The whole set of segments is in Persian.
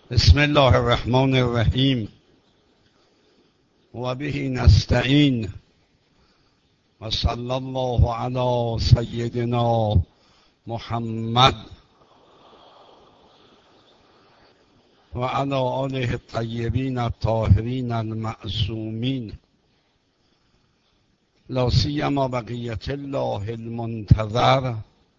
بسم الله الرحمن الرحیم و به نستعین و صلی الله علی سیدنا محمد و علی آله الطیبین الطاهرین المعصومین لا سیما بقیة الله المنتظر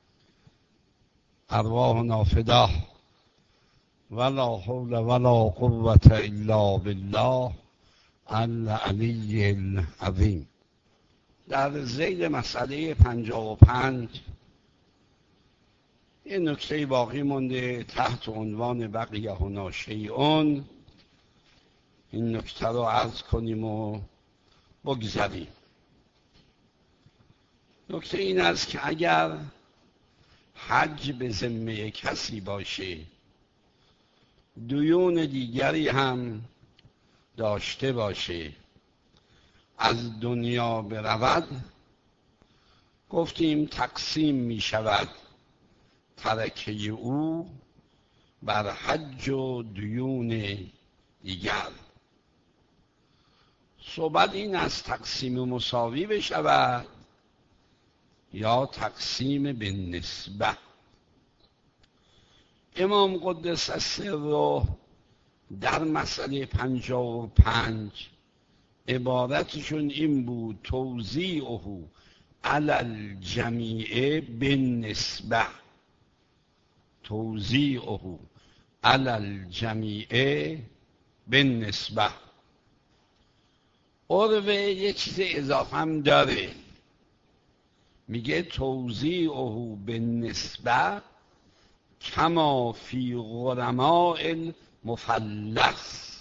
ارواحنا فداه ولا حول ولا قوة الا بالله العلی العظیم. در ذیل مسئله 55 یه نکته باقی مونده تحت عنوان بقیه هنا شیئون. این نکته رو عرض کنیم و بگذاریم. نکته این است که اگر حج به ذمه کسی باشه، دیون دیگری هم داشته باشه، از دنیا برود، گفتیم تقسیم می شود ترکه او بر حج و دیون دیگر. صحبت این از تقسیم مساوی بشود یا تقسیم به نسبه. امام قدس سره در مسئله 55 عبارتشون این بود: توزیعه علی الجمیع بالنسبه. توزیعه علی الجمیع بالنسبه. عروه یه چیز اضافه هم داره، میگه توزیعه بالنسبه کما فی غرماء المفلس.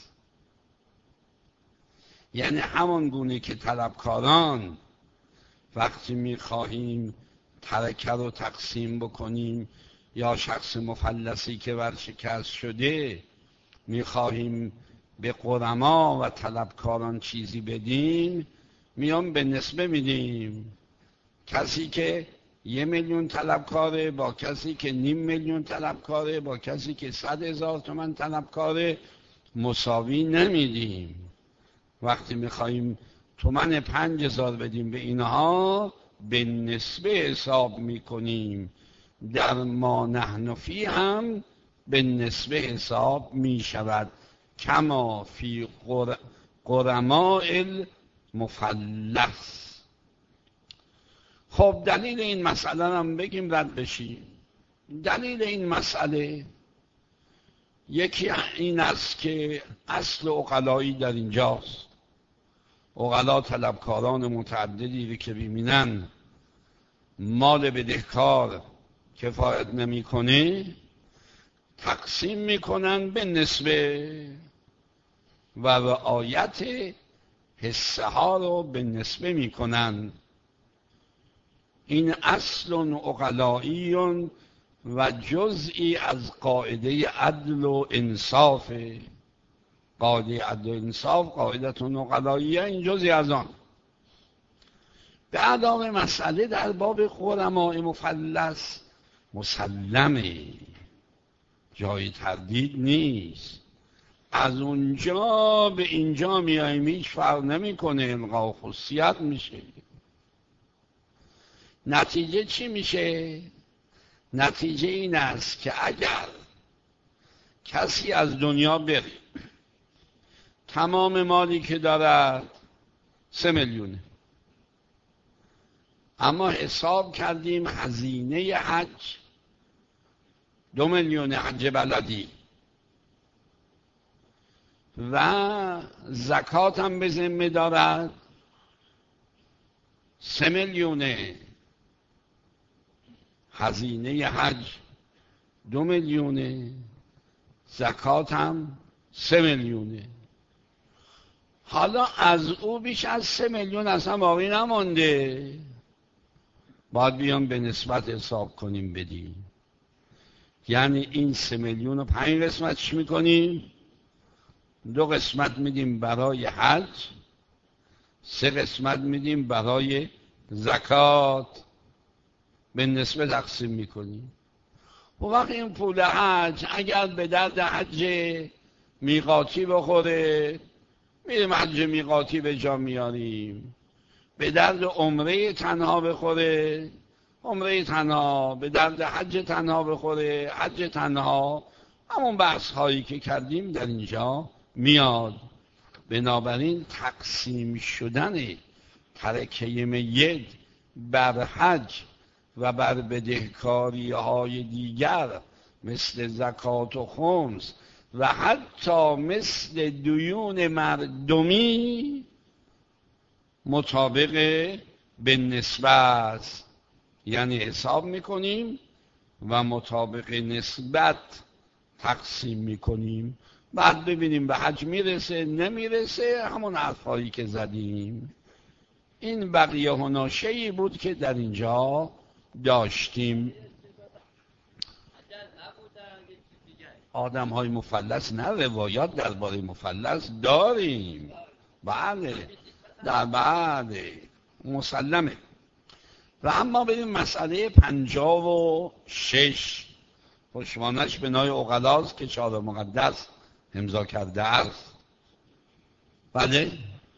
یعنی همان گونه که طلبکاران وقتی میخواهیم ترکه رو تقسیم بکنیم یا شخص مفلسی که ورشکست شده میخواهیم به غرما و طلبکاران چیزی بدیم، میام به نسبه میدیم. کسی که 1,000,000 طلبکاره با کسی که 500,000 طلبکاره با کسی که 100,000 تومان طلبکاره مساوی نمیدیم. وقتی میخواییم تومان 5,000 بدیم به اینها به نسبه حساب میکنیم. در ما نحن فی هم به نسبه حساب میشود کما فی غرماء المفلس. خب دلیل این مسئله هم بگیم رد بشیم. دلیل این مسئله یکی این است که اصل عقلایی در اینجاست. عقلا طلبکاران متعددی که ببینن مال بدهکار کفایت نمیکنه تقسیم میکنن به نسبه و رعایت حصه ها رو به نسبه میکنن. این اصل عقلایی و جزئی از قاعده عدل و انصاف. قاعده عدل و انصاف قاعدتون عقلاییه، این جزئی از آن. به علاوه مسئله در باب غرماء مفلس مسلمه، جای تردید نیست. از اونجا به اینجا میاییم هیچ فرق نمیکنه، الغا خصوصیت میشه. نتیجه چی میشه؟ نتیجه این است که اگر کسی از دنیا بره تمام مالی که دارد 3 میلیونه، اما حساب کردیم هزینه حج 2 میلیون حج بلدی و زکات هم به ذمه دارد 3 میلیونه، هزینه حج 2 میلیونه، زکات هم 3 میلیونه. حالا از او بیش از 3 میلیون اصلا باقی نمانده، باید بیام به نسبت حساب کنیم بدیم. یعنی این 3 میلیون رو 5 قسمت چی میکنیم؟ 2 قسمت میدیم برای حج، 3 قسمت میدیم برای زکات، به نسبه تقسیم میکنیم. و وقتی این پول حج اگر به درد حج میقاتی بخوره میریم حج میقاتی به جا میاریم، به درد عمره تنها بخوره عمره تنها، به درد حج تنها بخوره حج تنها. همون بحث هایی که کردیم در اینجا میاد. بنابراین تقسیم شدن ترکه میت بر حج و بر بدهکاری های دیگر مثل زکات و خمس و حتی مثل دیون مردمی مطابق به نسبت، یعنی حساب میکنیم و مطابق نسبت تقسیم میکنیم. بعد ببینیم به حج میرسه نمیرسه، همون حرفایی که زدیم. این بقیه هناشهی بود که در اینجا داشتیم. آدم های مفلس نه، روایات درباره مفلس داریم، بله در بعد مسلمه. و اما بریم مسئله 56 پشتوانش بنای عقلاست که چهار مقدس امضا کرده است. بله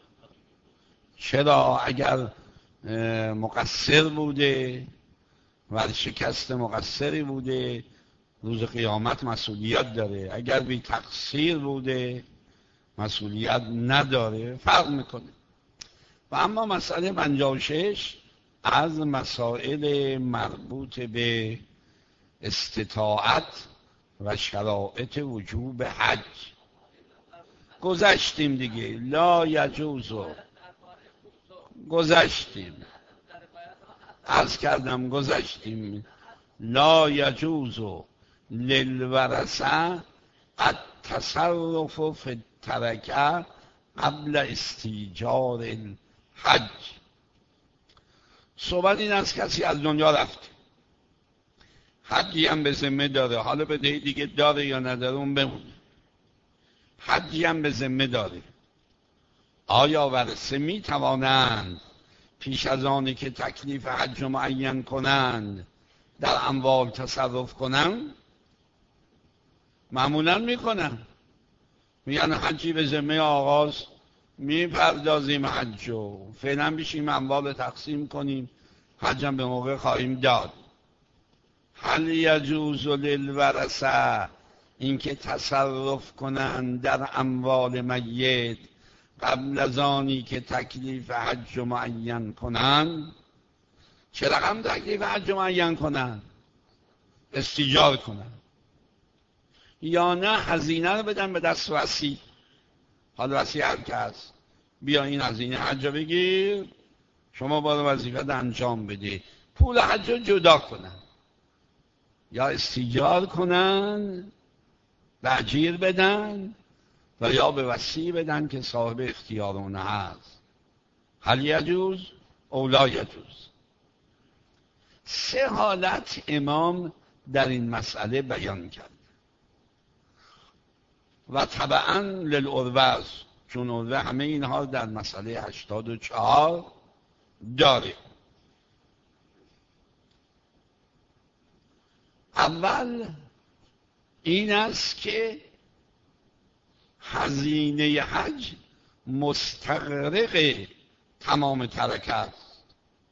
چرا اگر مقصر بوده و شکست مقصری بوده روز قیامت مسئولیت داره، اگر بی تقصیر بوده مسئولیت نداره، فرق میکنه. و اما مسئله 56 از مسائل مربوط به استطاعت و شرایط وجوب حج گذشتیم دیگه. لا یجوزو گذشتیم، عرض کردم گذشتیم. لا یجوزو للورثه التصرف فی الترکه قبل استیجار الحج. صحبت این است کسی از دنیا رفته، حجی هم به ذمه داره، حالا بدهی دیگه داره یا نداره اون بمونه، حجی هم به ذمه داره. آیا ورثه می توانند پیش از آنی که تکلیف حج رو معین کنند در اموال تصرف کنند؟ معمولا میکنن، میگن حجی به ذمه آغاز میپردازیم حجو، فعلا بشیم اموال تقسیم کنیم، حجم به موقع خواهیم داد. هل یجوز للورثه اینکه تصرف کنند در اموال میت قبل از آنی که تکلیف حج معین کنند؟ چه رقم تکلیف حج معین کنند؟ استیجار کنند، یا نه هزینه رو بدن به دست وصی. حالا وصی هر کس بیا این هزینه حج بگیر، شما باید وظیفت انجام بده، پول حج رو جدا کنن یا استیجار کنن و اجیر بدن و یا به وصی بدن که صاحب اختیار اون هست. هل یجوز او لا یجوز؟ سه حالت امام در این مسئله بیان کرد و طبعا للعروه، چون عروه همه اینها در مسئله 84 داره. اول این است که هزینه حج مستغرق تمام ترکه است،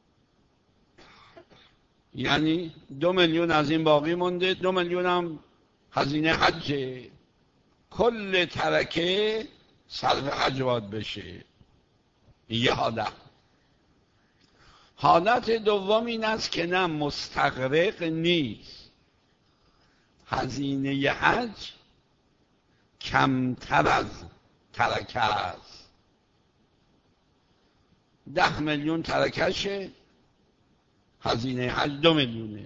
یعنی 2 میلیون از این باقی مونده، 2 میلیون هم هزینه حجه، کل ترکه صرف حج باید بشه. یه حالت. حالت دوم این است که نه مستغرق نیست، هزینه حج کمتر از ترکه است، 10 میلیون ترکشه، هزینه حج 2 میلیونه.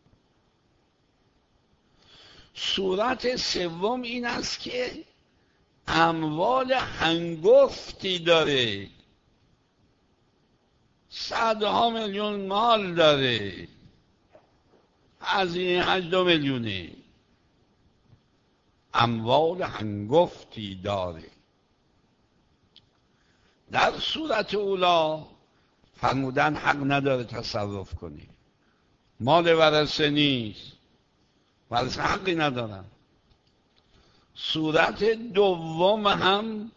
صورت سوم این است که اموال هنگفتی داره، صدها میلیون مال داره، هزینه حج 2 میلیونه، اموال هنگفتی داره. در صورت اولا فرمودن حق نداره تصرف کنی، مال ورثه نیست، ورثه حقی ندارن. صورت دوم هم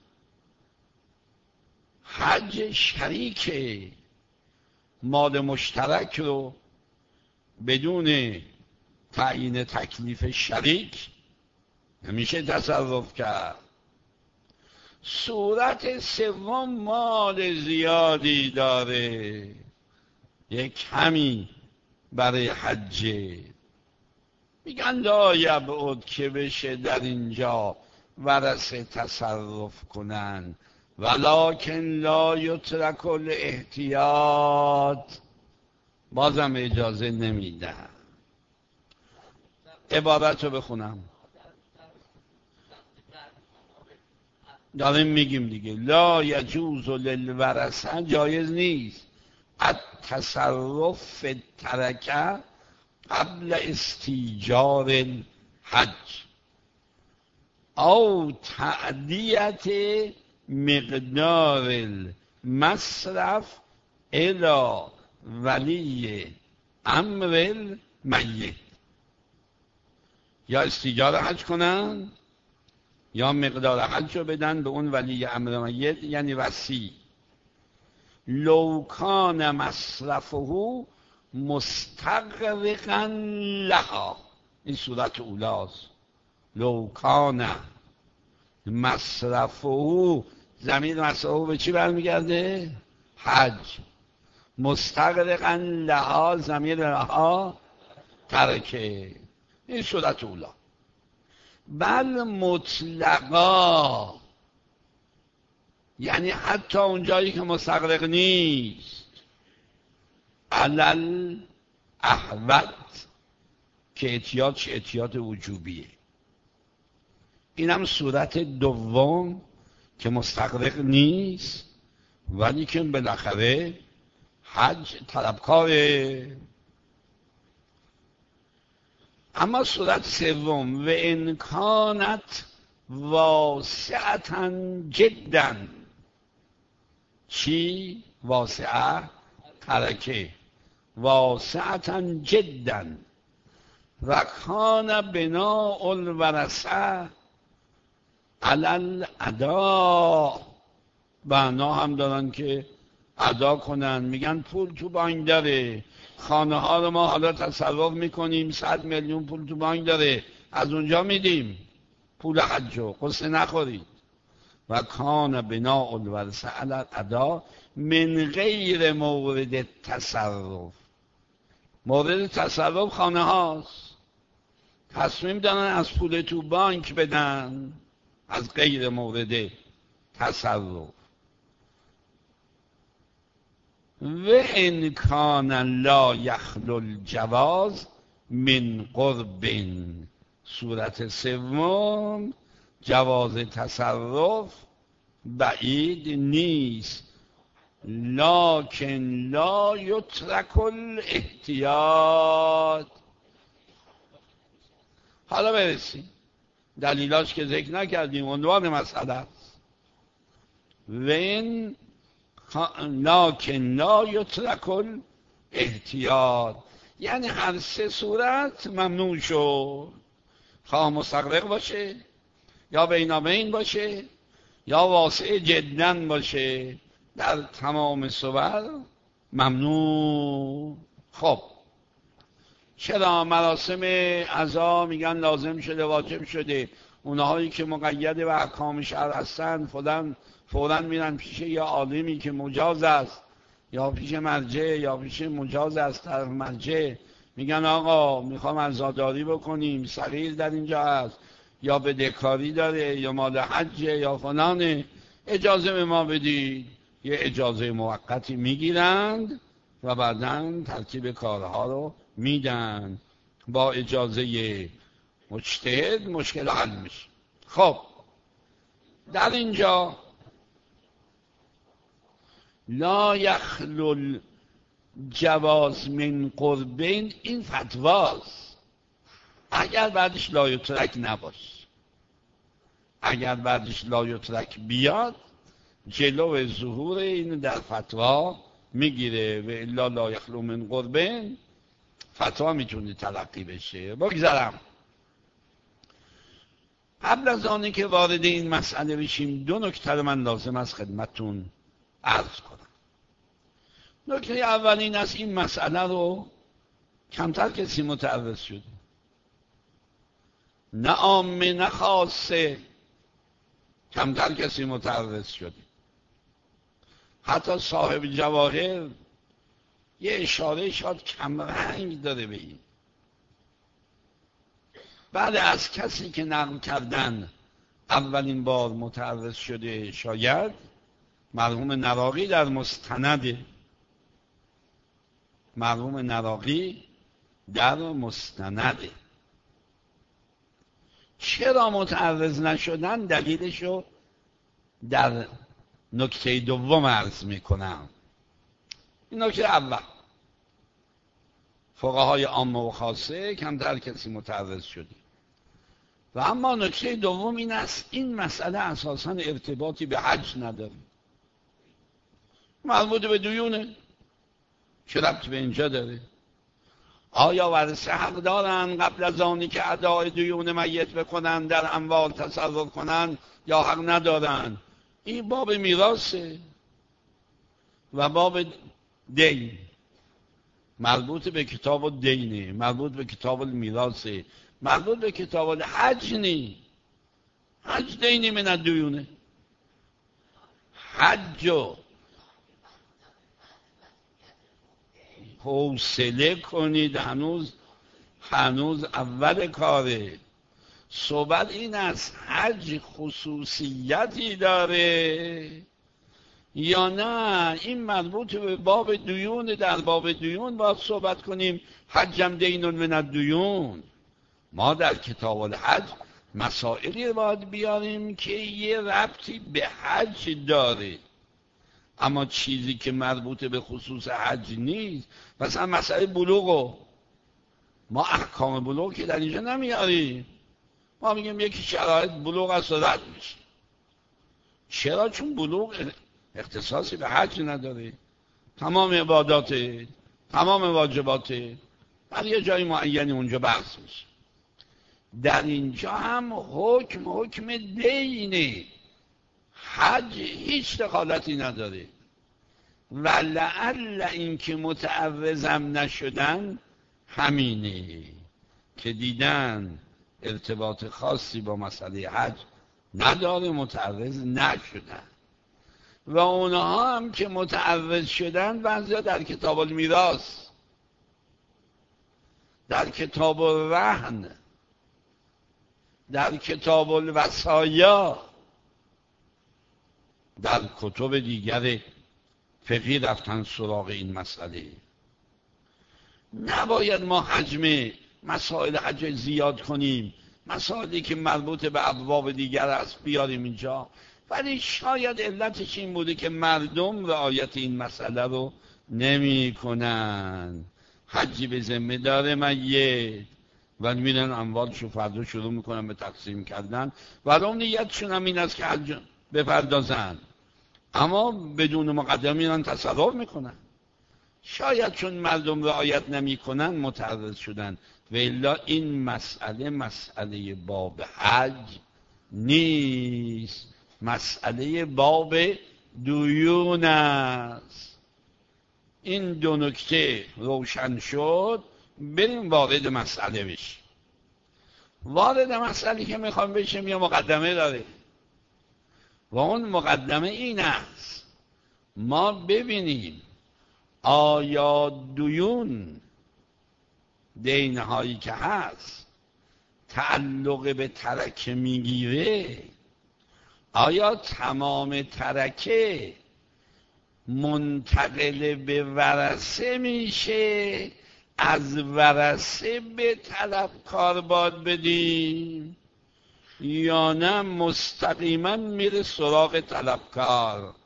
حج شریکه، مال مشترک رو بدون تعیین تکلیف شریک نمیشه تصرف کرد. صورت سوم مال زیادی داره، یک کمی برای حجه، میگن لا یبعد که بشه در اینجا ورثه تصرف کنن، ولکن لا یترک الاحتیاط، بازم اجازه نمیدن. عبارت رو بخونم، داریم میگیم دیگه، لا یجوز للورثه، جایز نیست التصرف فی الترکه قبل استیجار الحج او تعدیت مقدار المصرف الی ولی امر المیت. یا استیجار حج کنن یا مقدار حج رو بدن به اون ولی امر میت، یعنی وصی. لو کان مصرفه مستغرقا لها، این صورت اولاست. لو کان مصرفه، ضمیر مصرفه به چی برمیگرده؟ حج. مستغرقا لها، ضمیر لها ترکه، این صورت اولا. بل مطلقا، یعنی حتی اونجایی که مستغرق نیست، علل احوط، که احتیاط چه احتیاط وجوبیه. این هم صورت دوم که مستغرق نیست ولی که بالاخره حج طلبکاره. اما صورت سوم و امکانت واسعتا جدا، چی؟ واسعه ترکه، واسعتا جدا، و کان بناء الورثه علی الادا، بنا هم دارن که ادا کنن. میگن پول تو بانک داره، خانه ها رو ما حالا تصرف میکنیم، 100 میلیون پول تو بانک داره، از اونجا میدیم پول حجو، قصه نخورید. و کان بناء الورثه علی الادا من غیر مورد تصرف، مورد تصرف خانه هاست، تصمیم دارن از پول تو بانک بدن، از غیر مورد تصرف. و ان کان لا یخلو الجواز من قرب، صورت سوم جواز تصرف بعید نیست، لکن لا یترک الاحتیاط. حالا برسیم دلیلاش که ذکر نکردیم، عنوان مسئله است. وین لکن لا یترک الاحتیاط، یعنی هر سه صورت ممنوع شد، خواه مستغرق باشه یا بینابین باشه یا واسع جدا باشه، در تمام صور ممنوع. خب چرا مراسم عزا میگن لازم شده واجب شده؟ اونهایی که مقید به احکام شرع هستن فوراً میرن پیش یا عالمی که مجاز است، یا پیش مرجع، یا پیش مجاز از طرف مرجع، میگن آقا میخوام عزاداری بکنیم، صغیر در اینجا هست یا بدهکاری داره یا مال حجه یا فلانه، اجازه به ما بدید. یه اجازه موقتی میگیرند و بعداً ترتیب کارها رو میدن، با اجازه مجتهد مشکل حل میشه. خب در اینجا لا یخلو الجواز من قربین، این فتواست. اگر بعدش لا یترک نباشه، اگر بعدش لا یترک بیاد جلو ظهور این در فتوا میگیره، و الا لا یخلو من قربین فتوا میتونه تلقی بشه. بگذارم قبل از آنی که وارد این مسئله بشیم 2 نکته من لازم است خدمتتون عرض کنم. نکته اول این است این مسئله رو کمتر کسی متعرض شده، نه عامه نه خاصه، کمتر کسی متعرض شده. حتی صاحب جواهر یه اشاره شاید کمرنگ داره به این. بعد از کسی که نقل کردن اولین بار متعرض شده شاید مرحوم نراقی در مستند، مرحوم نراقی در مستند. چرا متعرض نشدن دلیلشو در نکته دوم عرض میکنم. این نکته اول، فقهای عامه و خاصه کمتر کسی متعرض شده. و اما نکته دوم این است این مسئله اساساً ارتباطی به حج نداره، مربوط به دیونه. چه ربطی به اینجا داره؟ آیا ورثه حق دارن قبل از آنی که ادای دیون میت بکنن در اموال تصرف کنن یا حق ندارن؟ این باب میراثه و باب دین، مربوط به کتاب الدینه، مربوط به کتاب المیراثه، مربوط به کتاب الحج نی. حج دینی من الدیونه. حجو حوصله کنید، هنوز اول کاره. صحبت این است حج خصوصیتی داره یا نه؟ این مربوط به باب دیون، در باب دیون باید صحبت کنیم. حجم دین من الدیون. ما در کتاب الحج مسائلی باید بیاریم که یه ربطی به حج داره، اما چیزی که مربوط به خصوص حج نیست. مثلا مسئله بلوغو ما احکام بلوغ که در اینجا نمیاریم. ما میگیم یکی شرایط بلوغ است و رد میشه. چرا؟ چون بلوغ اختصاصی به حج نداره. تمام عبادات، تمام واجبات در یه جای معینی اونجا بحث میشه. در اینجا هم حکم دینه. حج هیچ دخالتی نداره. و لعل این که متعرضم نشدن همینه که دیدن ارتباط خاصی با مسئله حج نداره، متعرض نشدن. و اونها هم که متعرض شدن بعضیا در کتاب المیراث، در کتاب الرهن، در کتاب الوصایا، در کتب دیگر فقهی رفتن سراغ این مسئله. نباید ما حجم مسائل حج زیاد کنیم، مسائلی که مربوط به ابواب دیگر است بیاریم اینجا. ولی شاید علتش این بوده که مردم رعایت این مسئله رو نمی کنن. حجی به ذمه داره میت و میرن اموالشو فردا شروع میکنن به تقسیم کردن و اون نیتشون هم این است که حج بپردازن، اما بدون مقدمه میرن تصرف میکنن. شاید چون مردم رعایت نمی کنن متعرض شدن، و الا این مسئله باب حج نیست، مسئله باب دیون است. این دو نکته روشن شد، بریم وارد مسئله بشیم. وارد مسئله که میخوام بشیم یه مقدمه داره و اون مقدمه این است ما ببینیم آیا دیون، دینهایی که هست تعلق به ترکه میگیره، آیا تمام ترکه منتقل به ورثه میشه، از ورثه به طلبکار باید بدیم، یا نه مستقیما میره سراغ طلبکار؟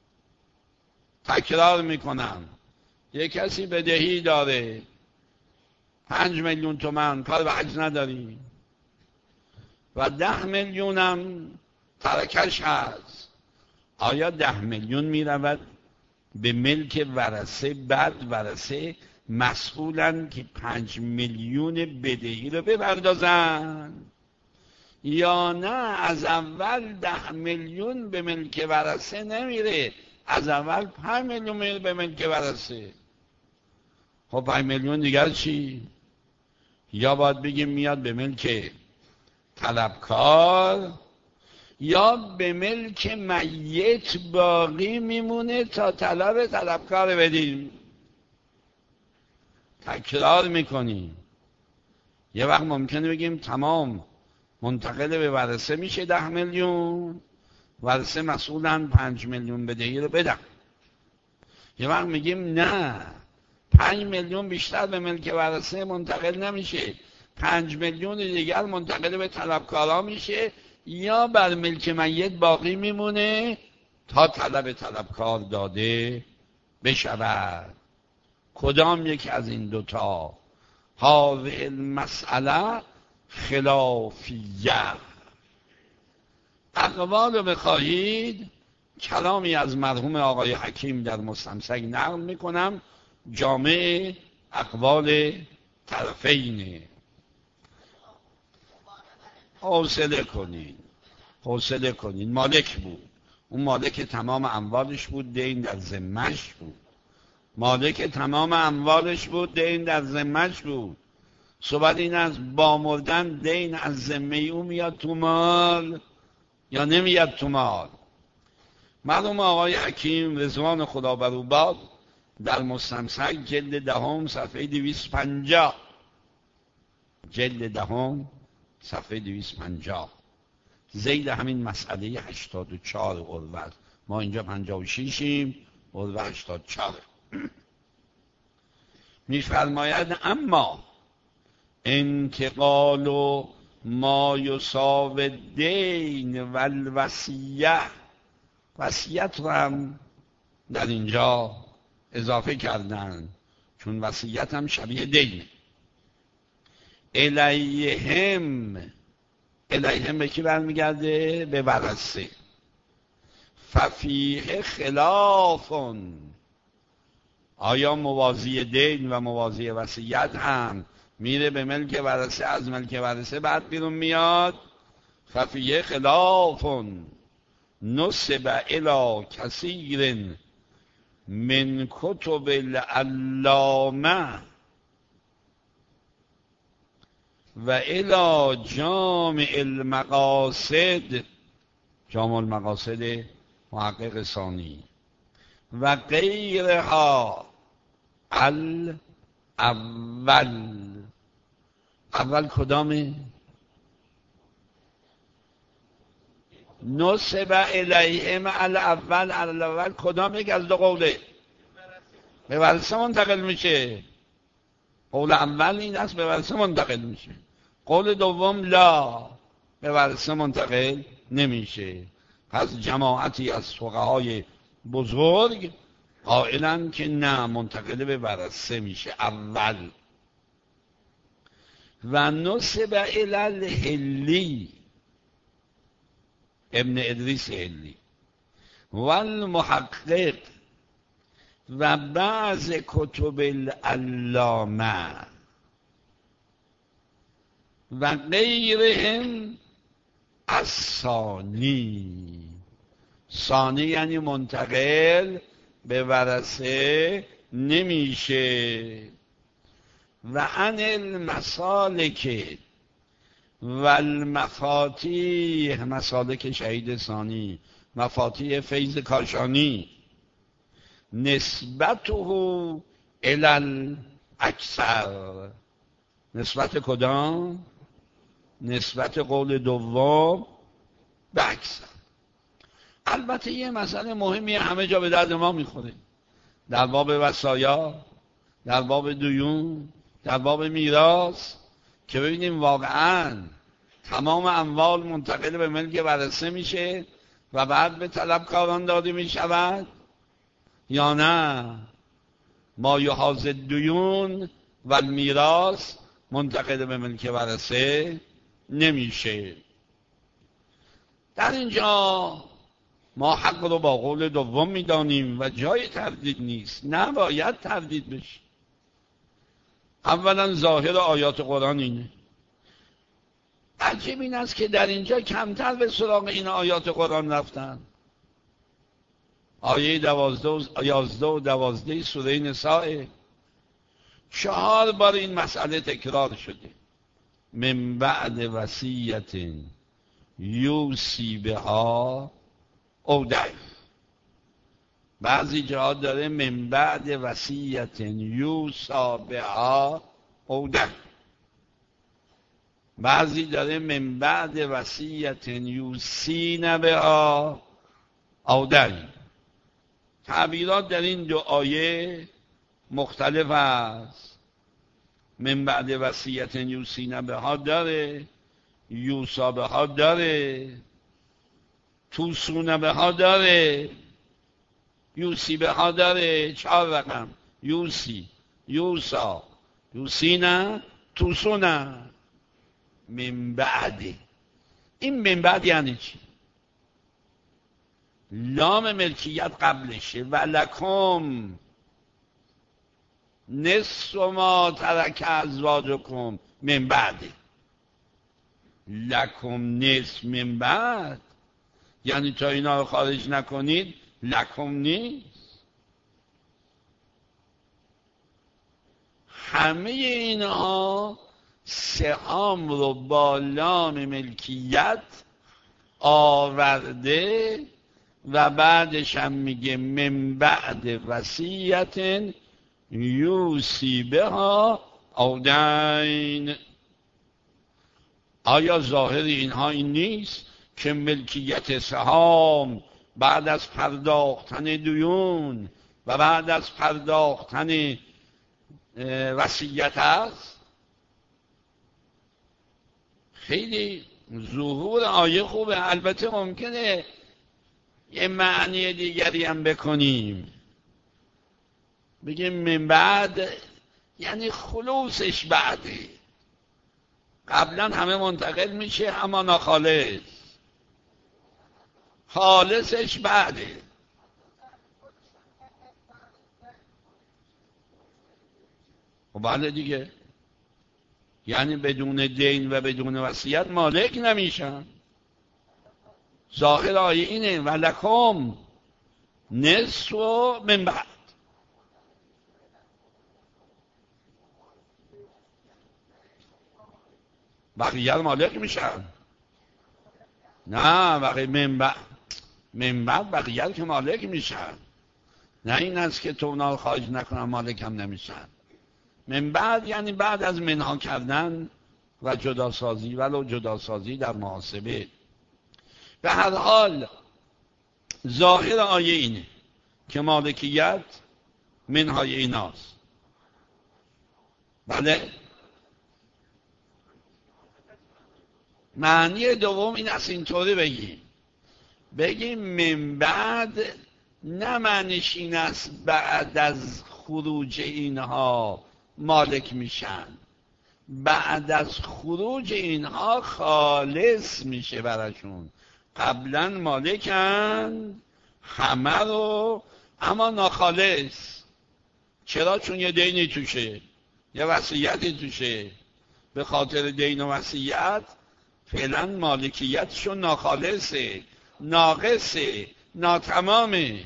تکرار میکنم، یک کسی بدهی داره 5 میلیون تومان، کار به حج نداریم و 10 میلیونم ترکش هست، آیا 10 میلیون میرود به ملک ورثه؟ بعد ورثه مسئولن که 5 میلیون بدهی رو بپردازن، یا نه از اول 10 میلیون به ملک ورثه نمیره، از اول 5 میلیون میره به ملک ورثه. خب 5 میلیون دیگر چی؟ یا باید بگیم میاد به ملک طلبکار، یا به ملک میت باقی میمونه تا طلبکار بدیم. تکرار میکنیم. یه وقت ممکنه بگیم تمام منتقل به ورثه میشه 10 میلیون، ورثه مسئولن 5 میلیون بدهی رو بدن. یه وقت میگیم نه، 5 میلیون بیشتر به ملک ورثه منتقل نمیشه، 5 میلیون دیگر منتقل به طلبکارا میشه، یا بر ملک میت باقی میمونه تا طلبکار داده بشود. کدام یک از این دوتا؟ هذه المسئله خلافیه. اقوال رو بخواهید کلامی از مرحوم آقای حکیم در مستمسک نقل میکنم، جامع اقوال طرفینه. حوصله کنین. مالک بود، اون مالک تمام اموالش بود، دین در ذمه‌اش بود. صحبت این از با مردن دین از ذمه او میاد تو مال یا نمیاد تو مال. مرحوم آقای حکیم رضوان خدا بر او باد در مستمسک جلد 10 صفحه 250 ذیل همین مسئله 84 اروت، ما اینجا 56یم، اروت 84 میفرماید اما انتقال ما یساوی دین و الوصیه، وصیت رو هم در اینجا اضافه کردن چون وصیت هم شبیه دینه. الیهم به کی برمیگرده؟ به ورثه. ففیه خلافون، آیا موازی دین و موازی وصیت هم میره به ملک ورثه، از ملک ورثه بعد بیرون میاد؟ ففیه خلافون نسب الی کثیر من کتب العلامه و الی جامع المقاصد، جامع المقاصد محقق ثانی، و غیرها اول کدامه؟ نسب الیهم الاول کدام یک از دو قوله؟ به ورثه منتقل میشه. قول اول این است به ورثه منتقل میشه، قول دوم لا، به ورثه منتقل نمیشه. پس جماعتی از فقهای بزرگ قائلن که نه، منتقل به ورثه میشه اول. و نسب الی الحلی، ابن ادریس حلی، و المحقق و بعض کتب العلامه و غیرهم الثانی. ثانی یعنی منتقل به ورثه نمیشه. و عن المسالک و المفاتیح، مسالک شهید ثانی، مفاتیح فیض کاشانی، نسبته الی الاکثر. نسبت کدام؟ نسبت قول دوم به اکثر. البته یه مسئله مهمی همه جا به درد ما میخوره، در باب وصایا، در باب دیون، در باب میراث، که ببینیم واقعا تمام اموال منتقل به ملک ورثه میشه و بعد به طلبکاران داده میشود یا نه ما یحاز الدیون و المیراث منتقل به ملک ورثه نمیشه. در اینجا ما حق رو با قول دوم میدانیم و جای تردید نیست، نباید تردید بشه. اولا ظاهر آیات قرآن اینه، عجیب این است که در اینجا کمتر به سراغ این آیات قرآن رفتن. آیه 11 و 12 سوره نساء 4 بار این مسئله تکرار شده. من بعد وصیت یوصی بها او دین. بعضی جاها داره من بعد وصیت یوصی بها او دین، بعضی داره من بعد وصیت یوصین بها او دین. تعبیرات در این دو آیه مختلف است. من بعد وصیت یوصین بها داره، یوصا بها داره، توصون بها داره، یوصی بها داره. 4 رقم: یوصی، یوصا، یوصینا، توصونا. من بعد. این من بعد یعنی چی؟ لام ملکیت قبلشه. ولکم نصف ما ترک ازواجکم من بعد. لکم نصف من بعد یعنی تا اینا رو خارج نکنید لکم نیست. همه اینها سهام رو با لام ملکیت آورده و بعدش هم میگه من بعد وصیت یوصی بها او دین. آیا ظاهر اینها این نیست که ملکیت سهام بعد از پرداختن دیون و بعد از پرداختن وصیت است؟ خیلی ظهور آیه خوبه. البته ممکنه یه معنی دیگری هم بکنیم، بگیم من بعد یعنی خلوصش بعده. قبلا همه منتقل میشه اما ناخالص، خالصش بعده. و بله دیگه، یعنی بدون دین و بدون وصیت مالک نمیشن. ظاهر آیه اینه ولکم نصف من بعد. بقیه مالک میشن. نه بقیه من بعد بقیه که مالک میشن. نه این است که تو اونا رو خارج نکنن مالک هم نمیشن. من بعد یعنی بعد از منها کردن و جداسازی، ولو جداسازی در محاسبه. به هر حال ظاهر آیه اینه که مالکیت منهای ایناست. بله. معنی دوم این است اینطوری بگیم من بعد، نه معنیش این است بعد از خروج اینها مالک میشن. بعد از خروج اینها خالص میشه براشون. قبلا مالکن همه رو اما ناخالص. چرا؟ چون یه دینی توشه، یه وصیتی توشه. به خاطر دین و وصیت فعلا مالکیتشون ناخالصه، ناقصه، ناتمامه.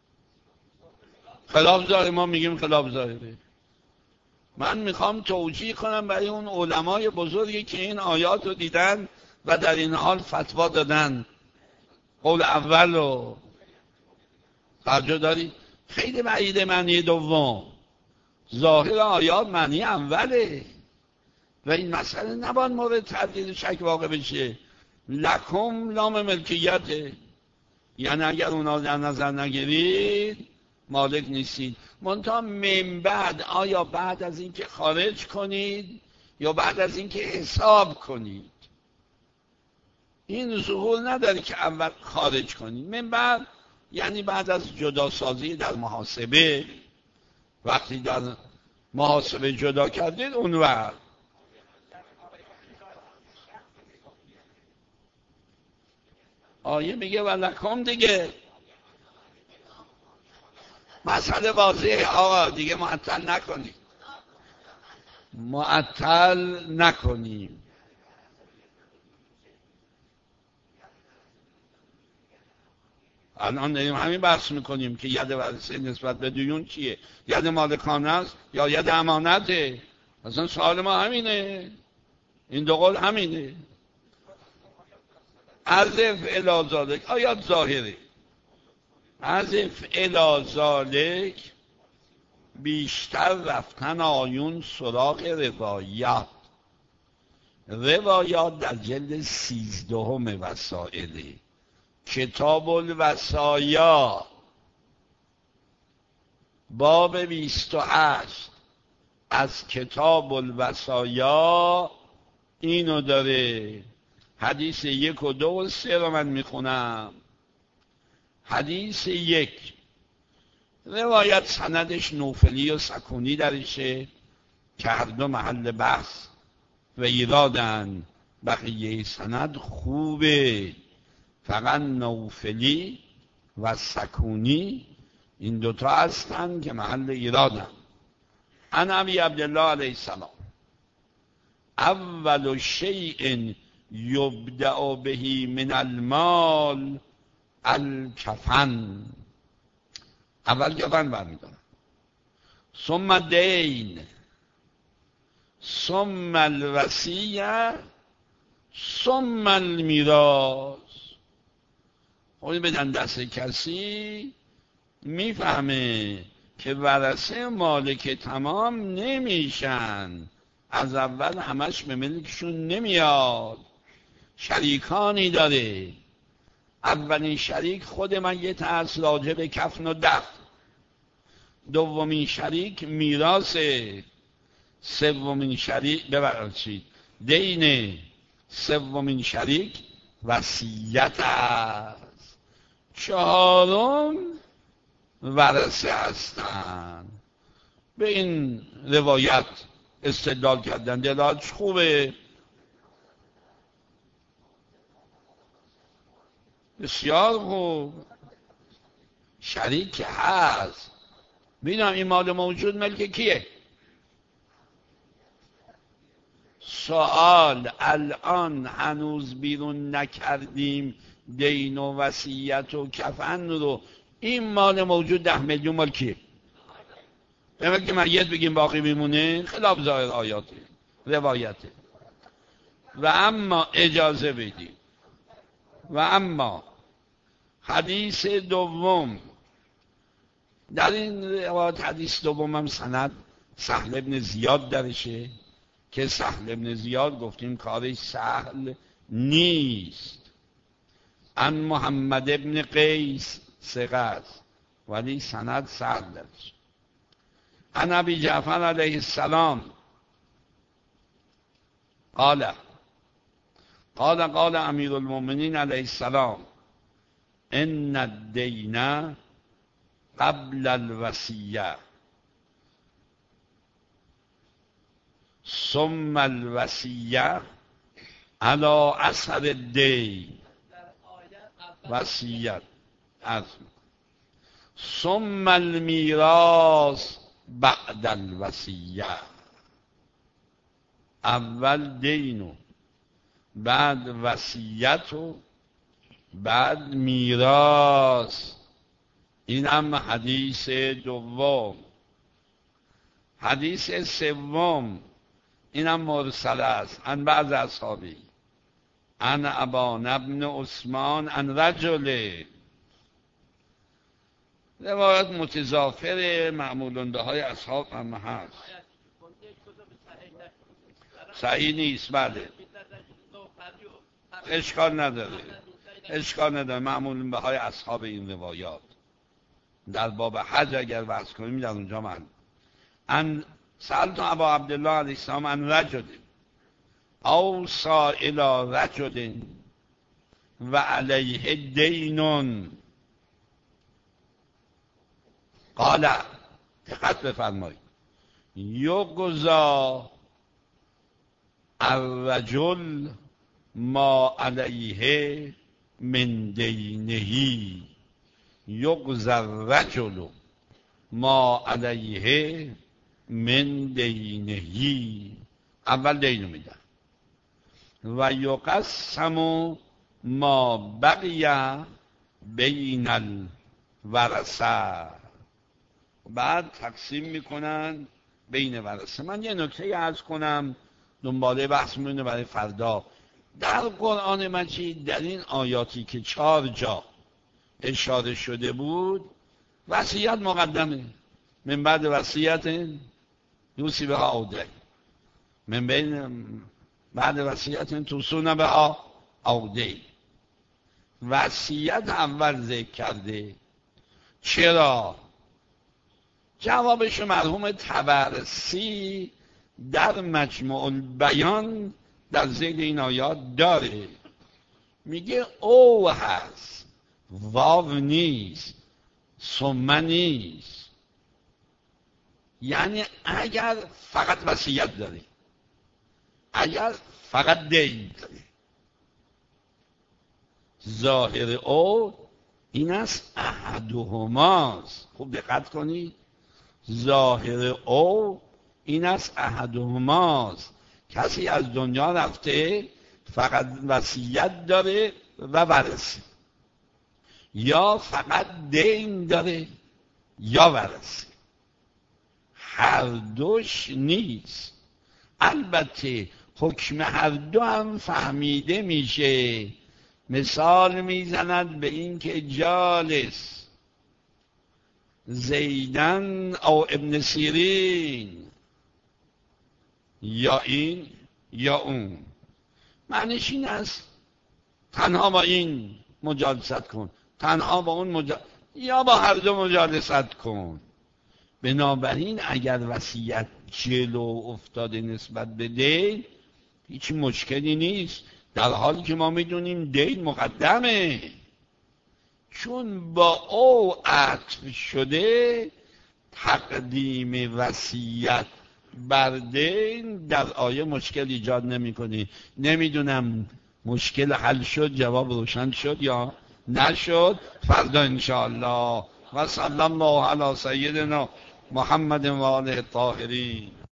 خلاف ظاهر ما میگیم خلاف ظاهره. من میخوام توجیه کنم برای اون علمای بزرگی که این آیات رو دیدن و در این حال فتوا دادن. قول اول رو توجه دارید؟ خیلی بعید معنی دوم. ظاهر آیات معنی اوله و این مسئله نباید مورد تردید شک واقع بشه. لکم لام ملکیته، یعنی اگر اونا در نظر نگیرید مالک نیستید. منتها من بعد، آیا بعد از اینکه خارج کنید یا بعد از اینکه حساب کنید؟ این ظهور نداره که اول خارج کنید. من بعد یعنی بعد از جداسازی در محاسبه، وقتی در محاسبه جدا کردید اون وقت. آیه میگه ولکم دیگه. مسئله واضحه آقا دیگه، معطل نکنیم. الان داریم همین بحث میکنیم که ید ورثه نسبت به دیون چیه، ید مالکانه است یا ید امانته. اصلا سوال ما همینه، این دو قول همینه. حذف الی ذالک آیات ظاهره، حذف الی ذالک بیشتر رفتن آیون سراغ روایات. روایات در جلد 13 وسائله، کتاب الوصایا باب 28 از کتاب الوصایا اینو داره. حدیث 1 و 2 و 3 رو من میخونم. حدیث 1 روایت سندش نوفلی و سکونی درشه که هر دو محل بحث و ایرادن، بقیه سند خوبه، فقط نوفلی و سکونی این دوتا هستن که محل ایرادن. عن ابی عبدالله علیه السلام اول شیء یبدأ به من المال الکفن، اول کفن برمیدارن، ثم دین، ثم الوصیه، ثم المیراث. خب بدن دست کسی میفهمه که ورثه مالک تمام نمیشن، از اول همش به ملکشون نمیاد، شریکانی داره. اولین شریک خود میت هست راجع به کفن و دفن، دومین شریک میراثه، سومین شریک ببخشید دین، سومین شریک وصیت است، چهارم ورثه هستن. به این روایت استدلال کردن، دلالش خوبه، بسیار خوب. شریک هست، ببینم این مال موجود ملک کیه؟ سوال الان هنوز بیرون نکردیم دین و وصیت و کفن رو، این مال موجود 10 میلیون مال کیه؟ به که میت بگیم باقی میمونه، خلاف ظاهر آیاته روایته. و اما اجازه بدید، و اما حدیث دوم، در این روایت حدیث دوم هم سند سهل ابن زیاد درشه که سهل ابن زیاد گفتیم کارش سهل نیست. عن محمد ابن قیس ثقه است ولی سند سهل درشه. عن ابی جعفر علیه السلام قال امیر المؤمنین علیه السلام ان الدین قبل الوصیه ثم الوصیه علی اثر الدین، وصیت از ثم المیراث بعد الوصیه، اول دینو بعد وصیت و بعد میراث. این هم حدیث دوم. حدیث سوم این هم مرسل است عن بعض اصحابی عن ابان بن عثمان عن رجل، روایت متضافر معمول به های اصحاب هم هست، صحیح نیست. بله اشکال نداره، معمول به های اصحاب این روایات در باب حج اگر بحث کنیم در اونجا من ان سألت ابا عبدالله علیه السلام عن رجل اوصى الى رجل و علیه دین قال، دقت بفرمایید، یقضی الرجل ما علیه من دینه، یقضی الرجل ما علیه من دینه، اول دینو میدن و یقسم ما بقیه بین الورثه، بعد تقسیم میکنن بین ورثه. من یه نکته عرض کنم دنباله بحث میمونه برای فردا. در قرآن مجید در این آیاتی که 4 جا اشاره شده بود وصیت مقدمه. من بعد وصیت یوصی بها او دین، من بین بعد وصیت توصون بها او دین. وصیت اول ذکر کرده. چرا؟ جوابش مرحوم طبرسی در مجموع البیان در ذیل این آیات داره. میگه او هست، واو نیست، ثم نیست. یعنی اگر فقط وصیت داره، اگر فقط دین داره. ظاهر او این است احدهماست. خوب دقت کنید، ظاهر او این است احدهماست. کسی از دنیا رفته فقط وصیت داره و ورثه، یا فقط دین داره یا ورثه، هر دوش نیست. البته حکم هر دو هم فهمیده میشه. مثال میزند به این که جالس زیدن او ابن سیرین، یا این یا اون. معنیش این است تنها با این مجالست کن، تنها با اون یا با هر دو مجالست کن. بنابراین اگر وصیت جلو افتاده نسبت به دین هیچ مشکلی نیست، در حالی که ما میدونیم دین مقدمه. چون با او عطف شده تقدیم وصیت بر دین در آیه مشکل ایجاد نمی‌کنه. نمیدونم مشکل حل شد، جواب روشن شد یا نشد. فردا انشاءالله. و صلی الله علی سیدنا محمد و آله الطاهرین.